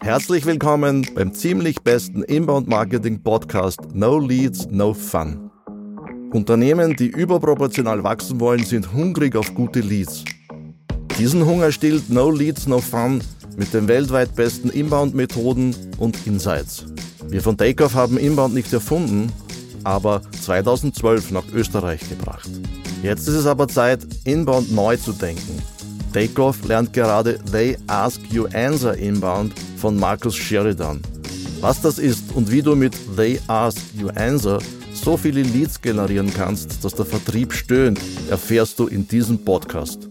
Herzlich willkommen beim ziemlich besten Inbound-Marketing-Podcast No Leads, No Fun. Unternehmen, die überproportional wachsen wollen, sind hungrig auf gute Leads. Diesen Hunger stillt No Leads, No Fun mit den weltweit besten Inbound-Methoden und Insights. Wir von Takeoff haben Inbound nicht erfunden, aber 2012 nach Österreich gebracht. Jetzt ist es aber Zeit, Inbound neu zu denken. Takeoff lernt gerade They Ask You Answer Inbound von Marcus Sheridan. Was das ist und wie du mit They Ask You Answer so viele Leads generieren kannst, dass der Vertrieb stöhnt, erfährst du in diesem Podcast.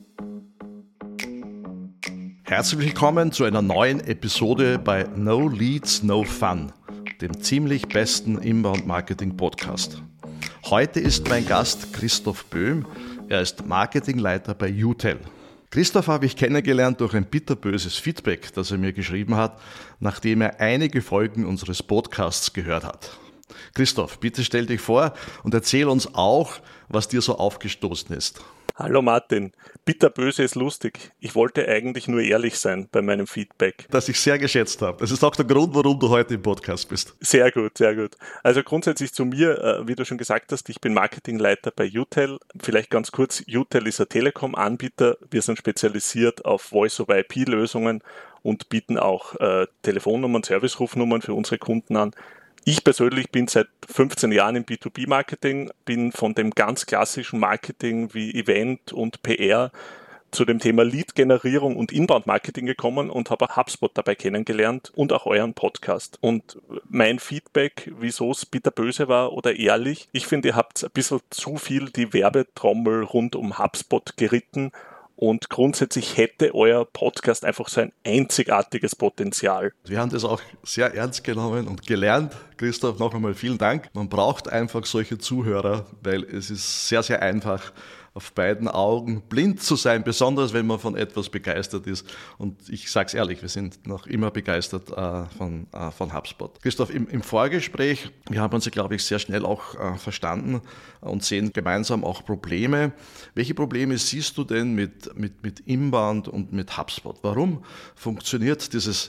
Herzlich willkommen zu einer neuen Episode bei No Leads, No Fun, dem ziemlich besten Inbound-Marketing-Podcast. Heute ist mein Gast Christoph Böhm. Er ist Marketingleiter bei UTEL. Christoph habe ich kennengelernt durch ein bitterböses Feedback, das er mir geschrieben hat, nachdem er einige Folgen unseres Podcasts gehört hat. Christoph, bitte stell dich vor und erzähl uns auch, was dir so aufgestoßen ist. Hallo Martin, bitterböse ist lustig. Ich wollte eigentlich nur ehrlich sein bei meinem Feedback. Das ich sehr geschätzt habe. Das ist auch der Grund, warum du heute im Podcast bist. Sehr gut, sehr gut. Also grundsätzlich zu mir, wie du schon gesagt hast, ich bin Marketingleiter bei UTEL. Vielleicht ganz kurz, UTEL ist ein Telekom-Anbieter. Wir sind spezialisiert auf Voice-over-IP-Lösungen und bieten auch Telefonnummern, Servicerufnummern für unsere Kunden an. Ich persönlich bin seit 15 Jahren im B2B-Marketing, bin von dem ganz klassischen Marketing wie Event und PR zu dem Thema Lead-Generierung und Inbound-Marketing gekommen und habe HubSpot dabei kennengelernt und auch euren Podcast. Und mein Feedback, wieso es bitterböse war oder ehrlich, ich finde, ihr habt ein bisschen zu viel die Werbetrommel rund um HubSpot geritten. Und grundsätzlich hätte euer Podcast einfach so ein einzigartiges Potenzial. Wir haben das auch sehr ernst genommen und gelernt. Christoph, noch einmal vielen Dank. Man braucht einfach solche Zuhörer, weil es ist sehr, sehr einfach, auf beiden Augen blind zu sein, besonders wenn man von etwas begeistert ist. Und ich sage es ehrlich, wir sind noch immer begeistert von HubSpot. Christoph, im Vorgespräch, wir haben uns ja, glaube ich, sehr schnell auch verstanden und sehen gemeinsam auch Probleme. Welche Probleme siehst du denn mit Inbound und mit HubSpot? Warum funktioniert dieses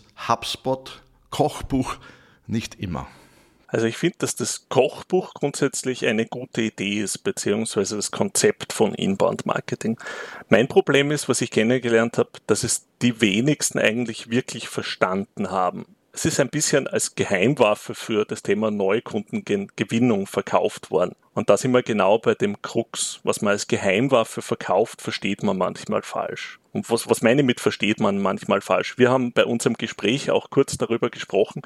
HubSpot-Kochbuch nicht immer? Also ich finde, dass das Kochbuch grundsätzlich eine gute Idee ist, beziehungsweise das Konzept von Inbound-Marketing. Mein Problem ist, was ich kennengelernt habe, dass es die wenigsten eigentlich wirklich verstanden haben. Es ist ein bisschen als Geheimwaffe für das Thema Neukundengewinnung verkauft worden. Und da sind wir genau bei dem Krux. Was man als Geheimwaffe verkauft, versteht man manchmal falsch. Und was meine ich mit versteht man manchmal falsch? Wir haben bei unserem Gespräch auch kurz darüber gesprochen,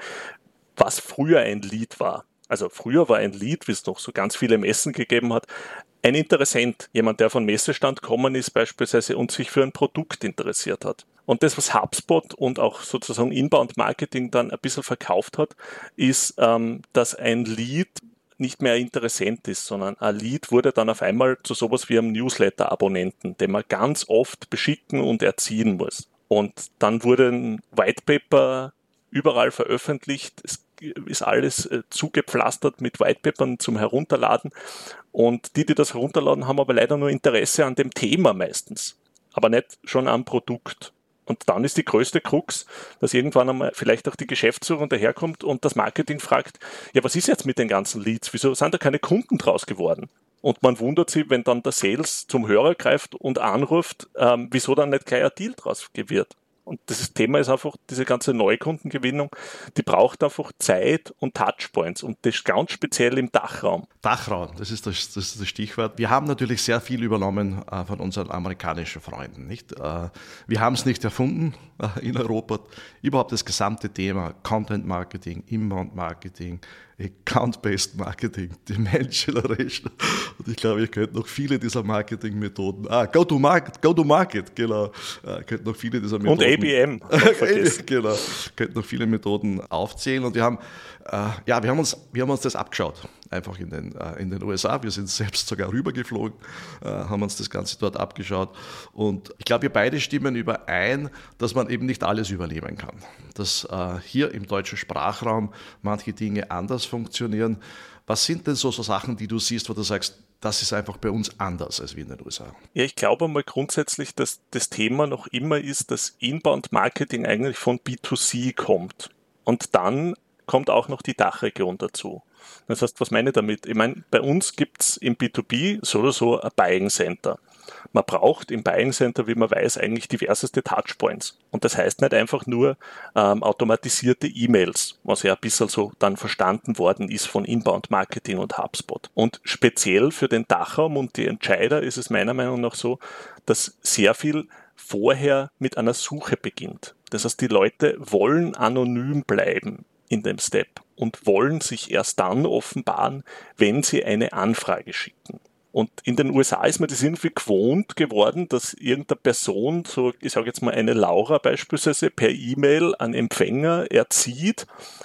was früher ein Lead war. Also früher war ein Lead, wie es noch so ganz viele Messen gegeben hat, ein Interessent, jemand, der von Messestand gekommen ist beispielsweise und sich für ein Produkt interessiert hat. Und das, was HubSpot und auch sozusagen Inbound-Marketing dann ein bisschen verkauft hat, ist, dass ein Lead nicht mehr ein Interessent ist, sondern ein Lead wurde dann auf einmal zu sowas wie einem Newsletter-Abonnenten, den man ganz oft beschicken und erziehen muss. Und dann wurde ein White Paper überall veröffentlicht. Es ist alles zugepflastert mit Whitepapern zum Herunterladen. Und die das herunterladen, haben aber leider nur Interesse an dem Thema meistens, aber nicht schon am Produkt. Und dann ist die größte Krux, dass irgendwann einmal vielleicht auch die Geschäftsführung daherkommt und das Marketing fragt, ja, was ist jetzt mit den ganzen Leads? Wieso sind da keine Kunden draus geworden? Und man wundert sich, wenn dann der Sales zum Hörer greift und anruft, wieso dann nicht gleich ein Deal draus wird. Und das Thema ist einfach, diese ganze Neukundengewinnung, die braucht einfach Zeit und Touchpoints und das ganz speziell im Dachraum. Dachraum, das ist das Stichwort. Wir haben natürlich sehr viel übernommen von unseren amerikanischen Freunden. Nicht? Wir haben es nicht erfunden in Europa. Überhaupt das gesamte Thema Content Marketing, Inbound Marketing, Account-Based Marketing, Demand Generation. Und ich glaube, ich könnte noch viele dieser Marketingmethoden, Go-to-Market, genau, könnte noch viele dieser Methoden. Und ABM. Genau, könnte noch viele Methoden aufzählen. Und wir haben uns das abgeschaut, einfach in den USA. Wir sind selbst sogar rübergeflogen, haben uns das Ganze dort abgeschaut. Und ich glaube, wir beide stimmen überein, dass man eben nicht alles übernehmen kann. Dass hier im deutschen Sprachraum manche Dinge anders funktionieren. Was sind denn so Sachen, die du siehst, wo du sagst, das ist einfach bei uns anders als wie in den USA? Ja, ich glaube mal grundsätzlich, dass das Thema noch immer ist, dass Inbound-Marketing eigentlich von B2C kommt. Und dann kommt auch noch die Dachregion dazu. Das heißt, was meine ich damit? Ich meine, bei uns gibt es im B2B so oder so ein Buying Center. Man braucht im Buying Center, wie man weiß, eigentlich diverseste Touchpoints. Und das heißt nicht einfach nur automatisierte E-Mails, was ja ein bisschen so dann verstanden worden ist von Inbound Marketing und HubSpot. Und speziell für den Dachraum und die Entscheider ist es meiner Meinung nach so, dass sehr viel vorher mit einer Suche beginnt. Das heißt, die Leute wollen anonym bleiben in dem Step und wollen sich erst dann offenbaren, wenn sie eine Anfrage schicken. Und in den USA ist man das irgendwie gewohnt geworden, dass irgendeine Person, so ich sage jetzt mal eine Laura beispielsweise, per E-Mail an Empfänger erzieht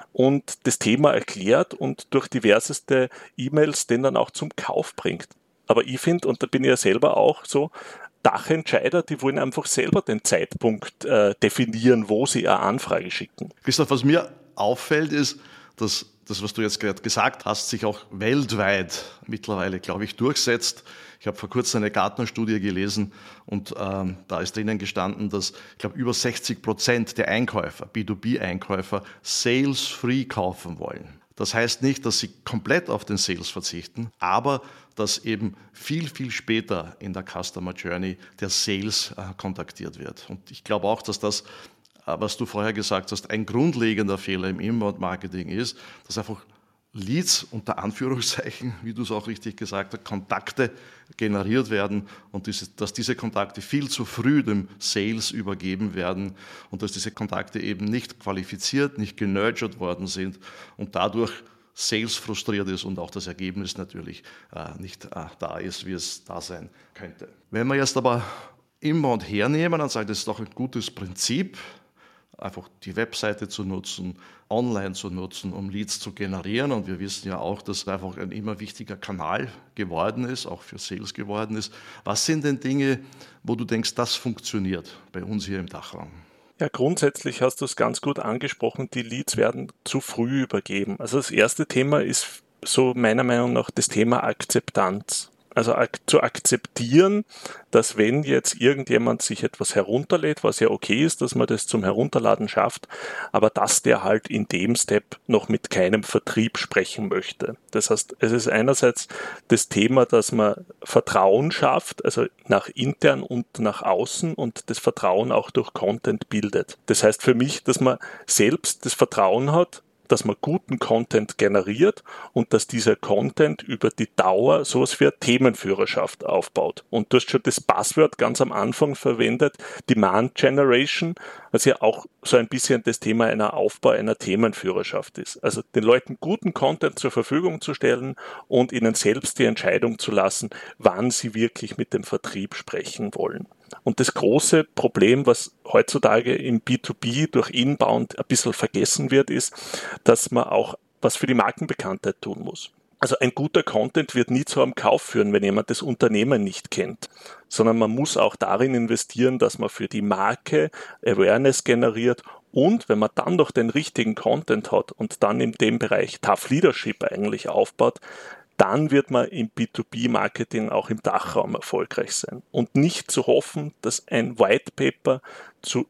und das Thema erklärt und durch diverseste E-Mails den dann auch zum Kauf bringt. Aber ich finde, und da bin ich ja selber auch so, Dachentscheider, die wollen einfach selber den Zeitpunkt definieren, wo sie eine Anfrage schicken. Christoph, was mir auffällt, ist, dass das, was du jetzt gerade gesagt hast, sich auch weltweit mittlerweile, glaube ich, durchsetzt. Ich habe vor kurzem eine Gartner-Studie gelesen und da ist drinnen gestanden, dass, ich glaube, über 60% der Einkäufer, B2B-Einkäufer, Sales-free kaufen wollen. Das heißt nicht, dass sie komplett auf den Sales verzichten, aber dass eben viel, viel später in der Customer Journey der Sales kontaktiert wird. Und ich glaube auch, dass das, was du vorher gesagt hast, ein grundlegender Fehler im Inbound-Marketing ist, dass einfach Leads unter Anführungszeichen, wie du es auch richtig gesagt hast, Kontakte generiert werden und dass diese Kontakte viel zu früh dem Sales übergeben werden und dass diese Kontakte eben nicht qualifiziert, nicht genurtured worden sind und dadurch Sales frustriert ist und auch das Ergebnis natürlich nicht da ist, wie es da sein könnte. Wenn wir jetzt aber Inbound hernehmen und sagen, das ist doch ein gutes Prinzip, einfach die Webseite zu nutzen, online zu nutzen, um Leads zu generieren. Und wir wissen ja auch, dass es einfach ein immer wichtiger Kanal geworden ist, auch für Sales geworden ist. Was sind denn Dinge, wo du denkst, das funktioniert bei uns hier im Dachraum? Ja, grundsätzlich hast du es ganz gut angesprochen, die Leads werden zu früh übergeben. Also das erste Thema ist so meiner Meinung nach das Thema Akzeptanz. Also zu akzeptieren, dass wenn jetzt irgendjemand sich etwas herunterlädt, was ja okay ist, dass man das zum Herunterladen schafft, aber dass der halt in dem Step noch mit keinem Vertrieb sprechen möchte. Das heißt, es ist einerseits das Thema, dass man Vertrauen schafft, also nach intern und nach außen und das Vertrauen auch durch Content bildet. Das heißt für mich, dass man selbst das Vertrauen hat, dass man guten Content generiert und dass dieser Content über die Dauer sowas wie eine Themenführerschaft aufbaut. Und du hast schon das Buzzword ganz am Anfang verwendet, Demand Generation, was ja auch so ein bisschen das Thema einer Aufbau einer Themenführerschaft ist. Also den Leuten guten Content zur Verfügung zu stellen und ihnen selbst die Entscheidung zu lassen, wann sie wirklich mit dem Vertrieb sprechen wollen. Und das große Problem, was heutzutage im B2B durch Inbound ein bisschen vergessen wird, ist, dass man auch was für die Markenbekanntheit tun muss. Also ein guter Content wird nie zu einem Kauf führen, wenn jemand das Unternehmen nicht kennt, sondern man muss auch darin investieren, dass man für die Marke Awareness generiert und wenn man dann noch den richtigen Content hat und dann in dem Bereich Tough Leadership eigentlich aufbaut, dann wird man im B2B-Marketing auch im Dachraum erfolgreich sein. Und nicht zu hoffen, dass ein White Paper zu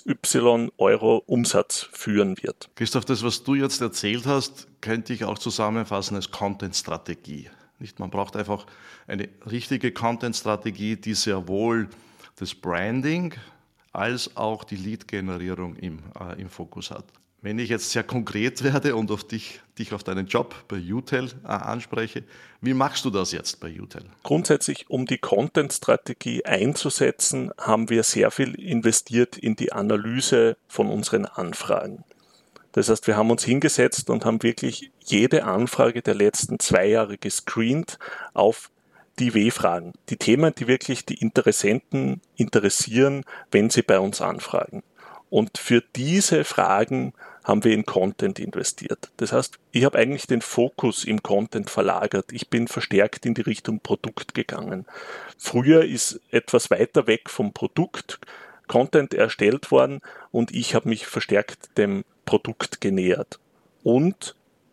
XY Euro Umsatz führen wird. Christoph, das, was du jetzt erzählt hast, könnte ich auch zusammenfassen als Content-Strategie. Man braucht einfach eine richtige Content-Strategie, die sehr wohl das Branding als auch die Lead-Generierung im Fokus hat. Wenn ich jetzt sehr konkret werde und auf dich auf deinen Job bei UTEL anspreche, wie machst du das jetzt bei UTEL? Grundsätzlich, um die Content-Strategie einzusetzen, haben wir sehr viel investiert in die Analyse von unseren Anfragen. Das heißt, wir haben uns hingesetzt und haben wirklich jede Anfrage der letzten 2 Jahre gescreent auf die W-Fragen, die Themen, die wirklich die Interessenten interessieren, wenn sie bei uns anfragen. Und für diese Fragen haben wir in Content investiert. Das heißt, ich habe eigentlich den Fokus im Content verlagert. Ich bin verstärkt in die Richtung Produkt gegangen. Früher ist etwas weiter weg vom Produkt Content erstellt worden und ich habe mich verstärkt dem Produkt genähert. Und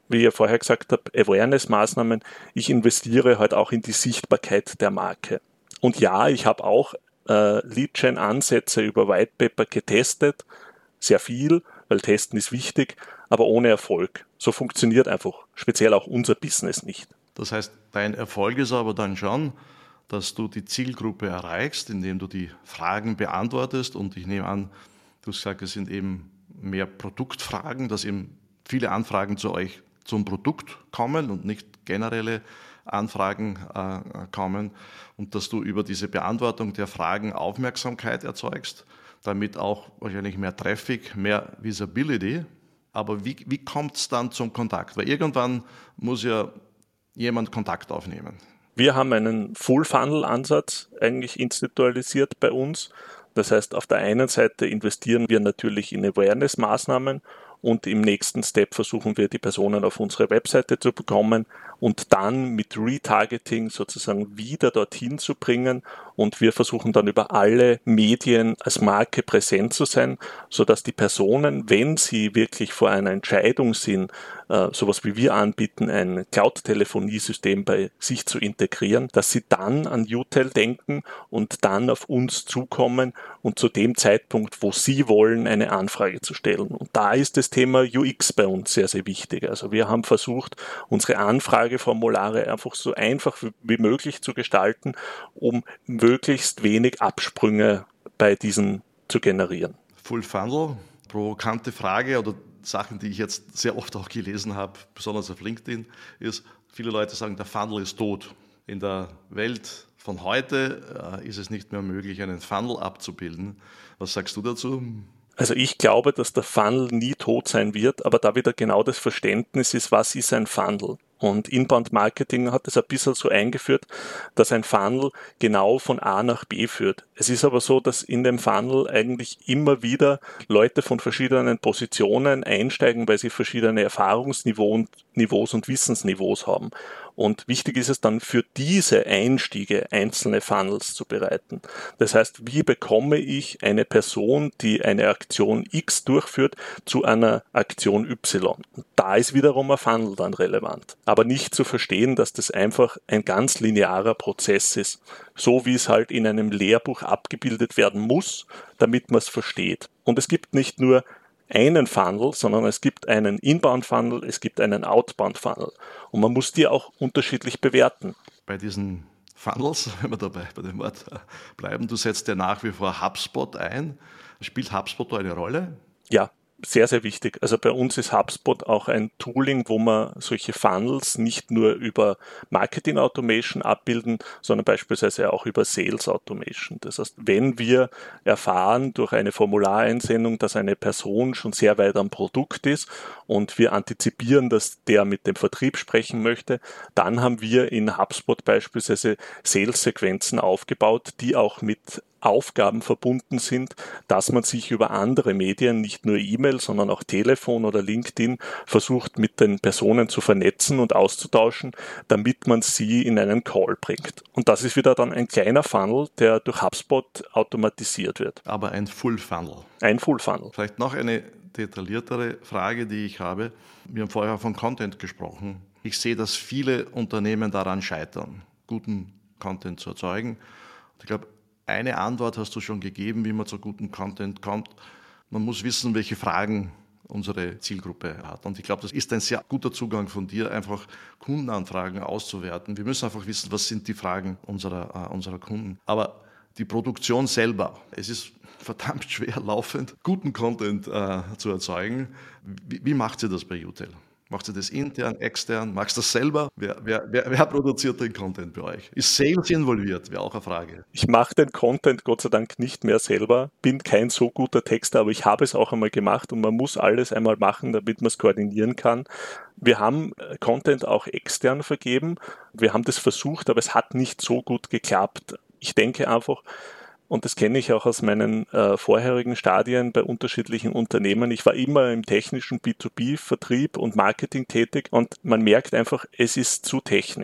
wie ich ja vorher gesagt habe, Awareness-Maßnahmen. Ich investiere halt auch in die Sichtbarkeit der Marke. Und ja, ich habe auch Lead-Gen-Ansätze über Whitepaper getestet, sehr viel, weil Testen ist wichtig, aber ohne Erfolg. So funktioniert einfach speziell auch unser Business nicht. Das heißt, dein Erfolg ist aber dann schon, dass du die Zielgruppe erreichst, indem du die Fragen beantwortest, und ich nehme an, du hast gesagt, es sind eben mehr Produktfragen, dass eben viele Anfragen zu euch zum Produkt kommen und nicht generelle Anfragen kommen, und dass du über diese Beantwortung der Fragen Aufmerksamkeit erzeugst, damit auch wahrscheinlich mehr Traffic, mehr Visibility. Aber wie kommt es dann zum Kontakt? Weil irgendwann muss ja jemand Kontakt aufnehmen. Wir haben einen Full-Funnel-Ansatz eigentlich institutionalisiert bei uns. Das heißt, auf der einen Seite investieren wir natürlich in Awareness-Maßnahmen und im nächsten Step versuchen wir, die Personen auf unsere Webseite zu bekommen und dann mit Retargeting sozusagen wieder dorthin zu bringen. Und wir versuchen dann über alle Medien als Marke präsent zu sein, sodass die Personen, wenn sie wirklich vor einer Entscheidung sind, sowas wie wir anbieten, ein Cloud-Telefoniesystem bei sich zu integrieren, dass sie dann an UTEL denken und dann auf uns zukommen und zu dem Zeitpunkt, wo sie wollen, eine Anfrage zu stellen. Und da ist das Thema UX bei uns sehr, sehr wichtig. Also wir haben versucht, unsere Anfrageformulare einfach so einfach wie möglich zu gestalten, um möglichst wenig Absprünge bei diesen zu generieren. Full Funnel, provokante Frage oder Sachen, die ich jetzt sehr oft auch gelesen habe, besonders auf LinkedIn, ist, viele Leute sagen, der Funnel ist tot. In der Welt von heute ist es nicht mehr möglich, einen Funnel abzubilden. Was sagst du dazu? Also ich glaube, dass der Funnel nie tot sein wird, aber da wieder genau das Verständnis ist, was ist ein Funnel? Und Inbound Marketing hat es ein bisschen so eingeführt, dass ein Funnel genau von A nach B führt. Es ist aber so, dass in dem Funnel eigentlich immer wieder Leute von verschiedenen Positionen einsteigen, weil sie verschiedene Erfahrungsniveaus und Wissensniveaus haben. Und wichtig ist es dann für diese Einstiege einzelne Funnels zu bereiten. Das heißt, wie bekomme ich eine Person, die eine Aktion X durchführt, zu einer Aktion Y? Und da ist wiederum ein Funnel dann relevant. Aber nicht zu verstehen, dass das einfach ein ganz linearer Prozess ist. So wie es halt in einem Lehrbuch abgebildet werden muss, damit man es versteht. Und es gibt nicht nur einen Funnel, sondern es gibt einen Inbound-Funnel, es gibt einen Outbound-Funnel. Und man muss die auch unterschiedlich bewerten. Bei diesen Funnels, wenn wir dabei bei dem Wort bleiben, du setzt ja nach wie vor HubSpot ein. Spielt HubSpot da eine Rolle? Ja, sehr, sehr wichtig. Also bei uns ist HubSpot auch ein Tooling, wo man solche Funnels nicht nur über Marketing Automation abbilden, sondern beispielsweise auch über Sales Automation. Das heißt, wenn wir erfahren durch eine Formulareinsendung, dass eine Person schon sehr weit am Produkt ist und wir antizipieren, dass der mit dem Vertrieb sprechen möchte, dann haben wir in HubSpot beispielsweise Sales-Sequenzen aufgebaut, die auch mit Aufgaben verbunden sind, dass man sich über andere Medien, nicht nur E-Mail, sondern auch Telefon oder LinkedIn, versucht mit den Personen zu vernetzen und auszutauschen, damit man sie in einen Call bringt. Und das ist wieder dann ein kleiner Funnel, der durch HubSpot automatisiert wird. Aber ein Full Funnel. Ein Full Funnel. Vielleicht noch eine detailliertere Frage, die ich habe. Wir haben vorher von Content gesprochen. Ich sehe, dass viele Unternehmen daran scheitern, guten Content zu erzeugen. Ich glaube, eine Antwort hast du schon gegeben, wie man zu gutem Content kommt. Man muss wissen, welche Fragen unsere Zielgruppe hat. Und ich glaube, das ist ein sehr guter Zugang von dir, einfach Kundenanfragen auszuwerten. Wir müssen einfach wissen, was sind die Fragen unserer Kunden. Aber die Produktion selber, es ist verdammt schwer laufend, guten Content zu erzeugen. Wie macht ihr das bei UTEL? Macht ihr das intern, extern? Machst du das selber? Wer produziert den Content bei euch? Ist Sales involviert? Wäre auch eine Frage. Ich mache den Content Gott sei Dank nicht mehr selber, bin kein so guter Texter, aber ich habe es auch einmal gemacht und man muss alles einmal machen, damit man es koordinieren kann. Wir haben Content auch extern vergeben. Wir haben das versucht, aber es hat nicht so gut geklappt. Ich denke einfach, und das kenne ich auch aus meinen vorherigen Stadien bei unterschiedlichen Unternehmen. Ich war immer im technischen B2B-Vertrieb und Marketing tätig und man merkt einfach, es ist zu technisch.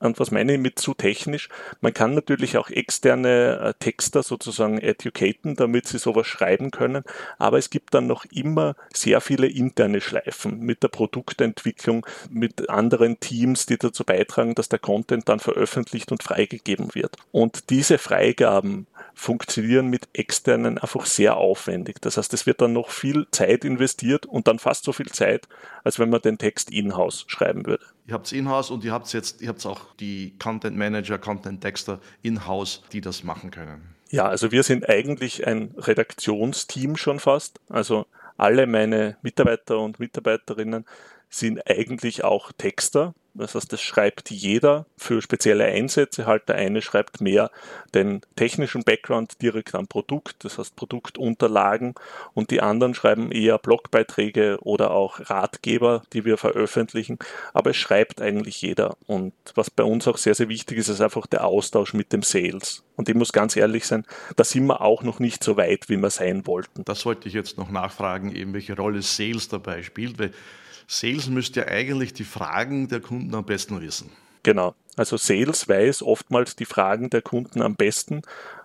Und was meine ich mit zu technisch? Man kann natürlich auch externe Texter sozusagen educaten, damit sie sowas schreiben können, aber es gibt dann noch immer sehr viele interne Schleifen mit der Produktentwicklung, mit anderen Teams, die dazu beitragen, dass der Content dann veröffentlicht und freigegeben wird. Und diese Freigaben funktionieren mit externen einfach sehr aufwendig. Das heißt, es wird dann noch viel Zeit investiert und dann fast so viel Zeit, als wenn man den Text in-house schreiben würde. Ihr habt es in-house und ihr habt auch die Content Manager, Content Texter in-house, die das machen können. Ja, also wir sind eigentlich ein Redaktionsteam schon fast. Also alle meine Mitarbeiter und Mitarbeiterinnen sind eigentlich auch Texter. Das heißt, das schreibt jeder für spezielle Einsätze. Halt der eine schreibt mehr den technischen Background direkt am Produkt, das heißt Produktunterlagen, und die anderen schreiben eher Blogbeiträge oder auch Ratgeber, die wir veröffentlichen. Aber es schreibt eigentlich jeder. Und was bei uns auch sehr, sehr wichtig ist, ist einfach der Austausch mit dem Sales. Und ich muss ganz ehrlich sein, da sind wir auch noch nicht so weit, wie wir sein wollten. Das wollte ich jetzt noch nachfragen, eben welche Rolle Sales dabei spielt, weil Sales müsste ja eigentlich die Fragen der Kunden am besten wissen. Genau, also Sales weiß oftmals die Fragen der Kunden am besten.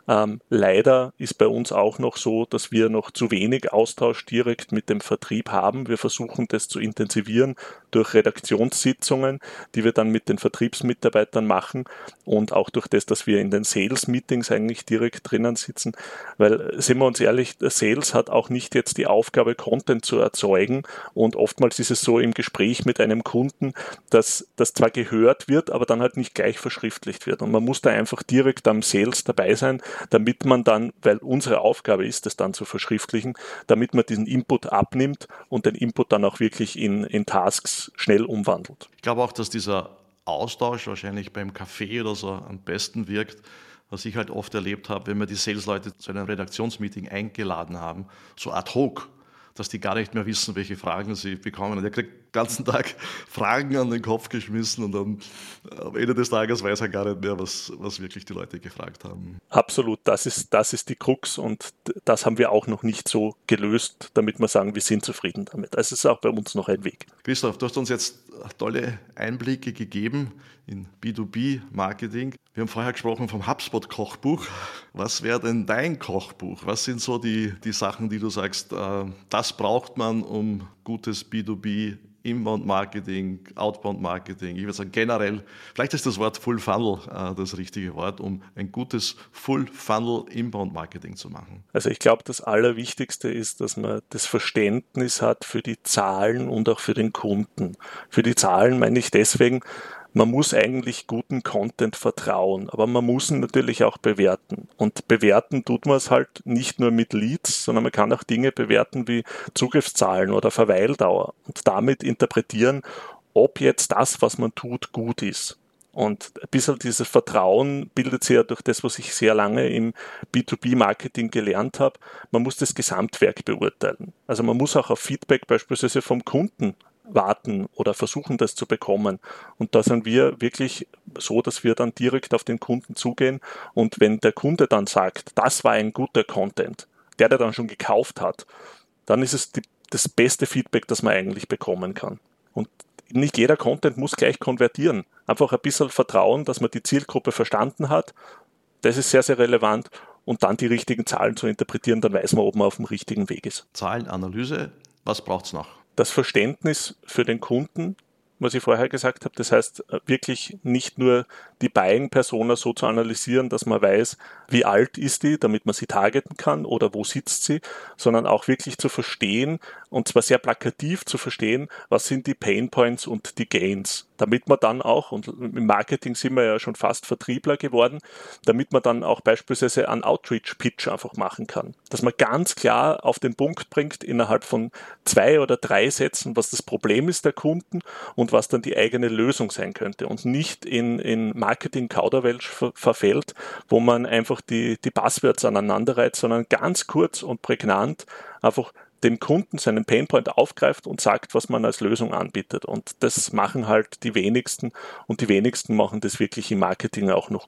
Leider ist bei uns auch noch so, dass wir noch zu wenig Austausch direkt mit dem Vertrieb haben. Wir versuchen das zu intensivieren durch Redaktionssitzungen, die wir dann mit den Vertriebsmitarbeitern machen und auch durch das, dass wir in den Sales-Meetings eigentlich direkt drinnen sitzen. Weil, sind wir uns ehrlich, der Sales hat auch nicht jetzt die Aufgabe, Content zu erzeugen, und oftmals ist es so im Gespräch mit einem Kunden, dass das zwar gehört wird, aber dann halt nicht gleich verschriftlicht wird. Und man muss da einfach direkt am Sales dabei sein, damit man dann, weil unsere Aufgabe ist, das dann zu verschriftlichen, damit man diesen Input abnimmt und den Input dann auch wirklich in Tasks schnell umwandelt. Ich glaube auch, dass dieser Austausch wahrscheinlich beim Kaffee oder so am besten wirkt, was ich halt oft erlebt habe, wenn wir die Sales-Leute zu einem Redaktionsmeeting eingeladen haben, so ad hoc, dass die gar nicht mehr wissen, welche Fragen sie bekommen. Und er kriegt den ganzen Tag Fragen an den Kopf geschmissen und dann am Ende des Tages weiß er gar nicht mehr, was wirklich die Leute gefragt haben. Absolut, das ist die Krux, und das haben wir auch noch nicht so gelöst, damit wir sagen, wir sind zufrieden damit. Also es ist auch bei uns noch ein Weg. Christoph, du hast uns jetzt tolle Einblicke gegeben in B2B-Marketing. Wir haben vorher gesprochen vom HubSpot-Kochbuch. Was wäre denn dein Kochbuch? Was sind so die Sachen, die du sagst, das braucht man, um gutes B2B, Inbound-Marketing, Outbound-Marketing, ich würde sagen generell, vielleicht ist das Wort Full Funnel das richtige Wort, um ein gutes Full Funnel Inbound-Marketing zu machen? Also ich glaube, das Allerwichtigste ist, dass man das Verständnis hat für die Zahlen und auch für den Kunden. Für die Zahlen meine ich deswegen, man muss eigentlich guten Content vertrauen, aber man muss ihn natürlich auch bewerten. Und bewerten tut man es halt nicht nur mit Leads, sondern man kann auch Dinge bewerten wie Zugriffszahlen oder Verweildauer und damit interpretieren, ob jetzt das, was man tut, gut ist. Und ein bisschen dieses Vertrauen bildet sich ja durch das, was ich sehr lange im B2B-Marketing gelernt habe. Man muss das Gesamtwerk beurteilen. Also man muss auch auf Feedback beispielsweise vom Kunden warten oder versuchen, das zu bekommen. Und da sind wir wirklich so, dass wir dann direkt auf den Kunden zugehen. Und wenn der Kunde dann sagt, das war ein guter Content, der dann schon gekauft hat, dann ist es das beste Feedback, das man eigentlich bekommen kann. Und nicht jeder Content muss gleich konvertieren. Einfach ein bisschen Vertrauen, dass man die Zielgruppe verstanden hat. Das ist sehr, sehr relevant. Und dann die richtigen Zahlen zu interpretieren, dann weiß man, ob man auf dem richtigen Weg ist. Zahlenanalyse, was braucht es noch? Das Verständnis für den Kunden, was ich vorher gesagt habe, das heißt wirklich nicht nur die Buying-Persona so zu analysieren, dass man weiß, wie alt ist die, damit man sie targeten kann oder wo sitzt sie, sondern auch wirklich zu verstehen, und zwar sehr plakativ zu verstehen, was sind die Painpoints und die Gains, damit man dann auch, und im Marketing sind wir ja schon fast Vertriebler geworden, damit man dann auch beispielsweise einen Outreach-Pitch einfach machen kann. Dass man ganz klar auf den Punkt bringt, innerhalb von 2 oder 3 Sätzen, was das Problem ist der Kunden und was dann die eigene Lösung sein könnte, und nicht in Marketing-Kauderwelsch verfällt, wo man einfach die Buzzwords aneinander reiht, sondern ganz kurz und prägnant einfach dem Kunden seinen Painpoint aufgreift und sagt, was man als Lösung anbietet. Und das machen halt die wenigsten, und die wenigsten machen das wirklich im Marketing auch noch gut.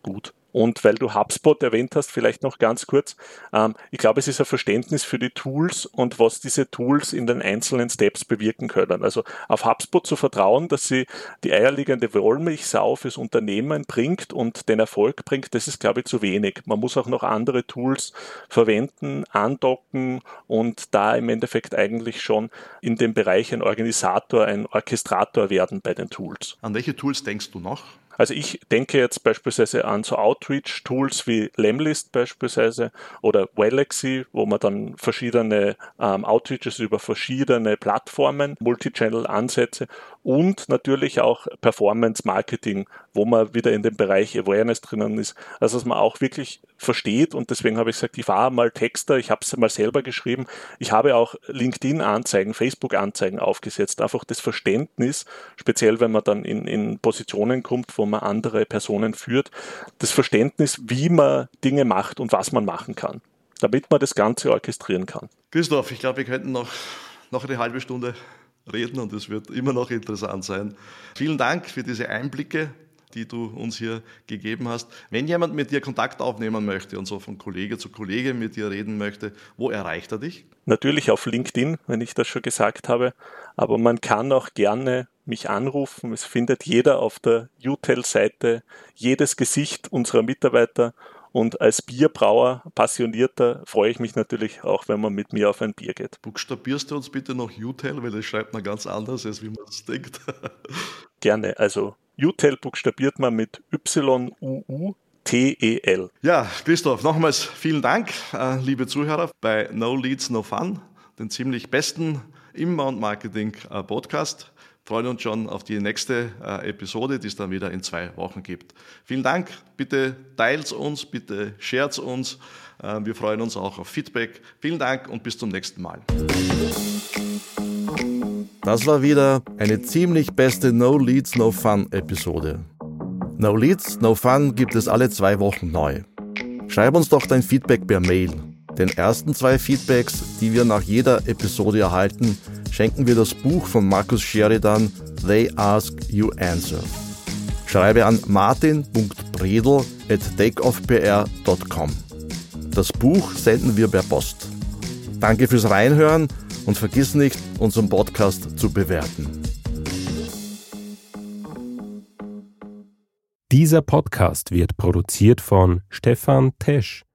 Und weil du HubSpot erwähnt hast, vielleicht noch ganz kurz, ich glaube, es ist ein Verständnis für die Tools und was diese Tools in den einzelnen Steps bewirken können. Also auf HubSpot zu vertrauen, dass sie die eierlegende Wollmilchsau fürs Unternehmen bringt und den Erfolg bringt, das ist, glaube ich, zu wenig. Man muss auch noch andere Tools verwenden, andocken und da im Endeffekt eigentlich schon in dem Bereich ein Organisator, ein Orchestrator werden bei den Tools. An welche Tools denkst du noch? Also ich denke jetzt beispielsweise an so Outreach-Tools wie Lemlist beispielsweise oder Wellexy, wo man dann verschiedene Outreaches über verschiedene Plattformen, Multichannel-Ansätze und natürlich auch Performance-Marketing, wo man wieder in dem Bereich Awareness drinnen ist. Also dass man auch wirklich versteht und deswegen habe ich gesagt, ich war mal Texter, ich habe es mal selber geschrieben, ich habe auch LinkedIn-Anzeigen, Facebook-Anzeigen aufgesetzt, einfach das Verständnis, speziell wenn man dann in Positionen kommt, wo man andere Personen führt, das Verständnis, wie man Dinge macht und was man machen kann, damit man das Ganze orchestrieren kann. Christoph, ich glaube, wir könnten noch eine halbe Stunde reden und es wird immer noch interessant sein. Vielen Dank für diese Einblicke, die du uns hier gegeben hast. Wenn jemand mit dir Kontakt aufnehmen möchte und so von Kollege zu Kollege mit dir reden möchte, wo erreicht er dich? Natürlich auf LinkedIn, wenn ich das schon gesagt habe, aber man kann auch gerne mich anrufen. Es findet jeder auf der UTEL-Seite jedes Gesicht unserer Mitarbeiter und als Bierbrauer, Passionierter, freue ich mich natürlich auch, wenn man mit mir auf ein Bier geht. Buchstabierst du uns bitte noch UTEL, weil das schreibt man ganz anders, als wie man es denkt. Gerne, also UTEL buchstabiert man mit YUUTEL. Ja, Christoph, nochmals vielen Dank, liebe Zuhörer, bei No Leads, No Fun, den ziemlich besten Inbound-Marketing-Podcast. Freuen uns schon auf die nächste Episode, die es dann wieder in 2 Wochen gibt. Vielen Dank, bitte teilt uns, bitte shared uns. Wir freuen uns auch auf Feedback. Vielen Dank und bis zum nächsten Mal. Das war wieder eine ziemlich beste No Leads, No Fun Episode. No Leads, No Fun gibt es alle 2 Wochen neu. Schreib uns doch dein Feedback per Mail. Den ersten 2 Feedbacks, die wir nach jeder Episode erhalten, schenken wir das Buch von Markus Sheridan, They Ask, You Answer. Schreibe an martin.bredl@takeoffpr.com. Das Buch senden wir per Post. Danke fürs Reinhören und vergiss nicht, unseren Podcast zu bewerten. Dieser Podcast wird produziert von Stefan Tesch